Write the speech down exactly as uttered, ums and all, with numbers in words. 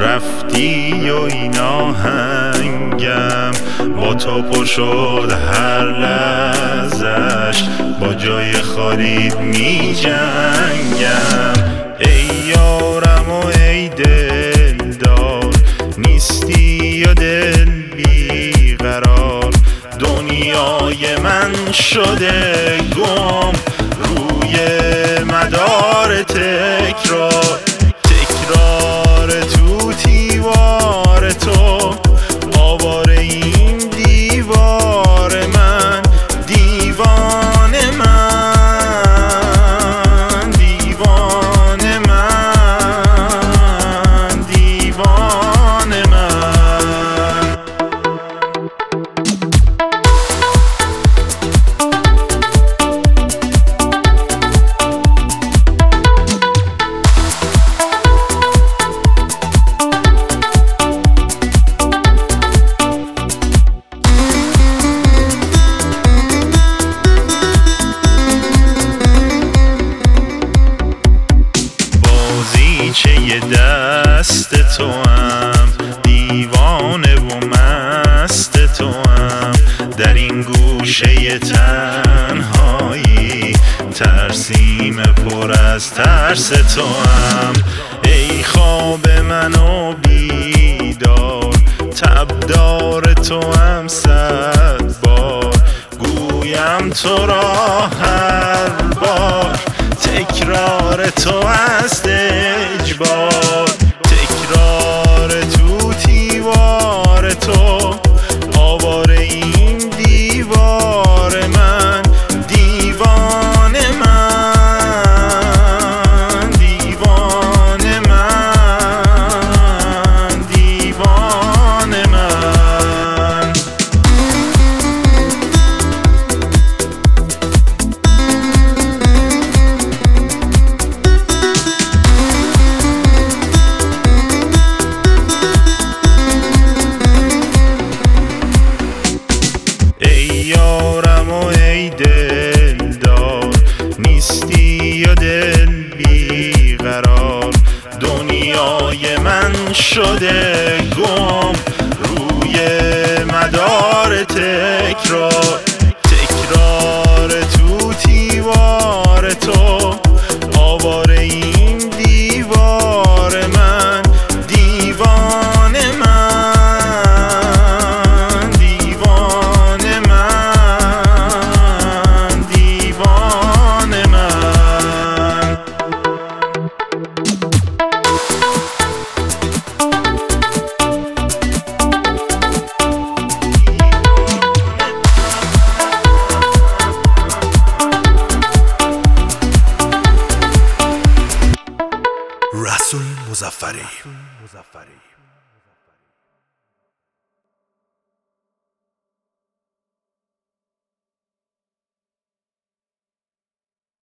رفتی و این آهنگم با تو پر شد هر لحظش، با جای خالیت می جنگم. ای یارم و ای دلدار، نیستی یا دل بیقرار، دنیای من شده گم روی مدار تکرار. تکرار تو دیوار تو، آوار این دیوار من، دیوان من، دیوان من، دیوان من. چه دست تو هم، دیوانه و مست تو هم، در این گوشه تنهایی ترسیم پر از ترس تو هم. ای خواب منو بیدار، تبدار تو هم صد بار، گویم تو را هر بار، تکرار تو است اجبار. تکرار تو دیوار تو، آوار این دیوار من، دیوان من، دیوان من، دیوان من. ای یارم و ای دلدار، نیستی یا دل بیقرار، دنیای من شده گم روی مدار تکرار. تکرار تو دیوار تو، آوار این دیوار من، دیوان من، دیوان من، دیوان من. رسول مظفری.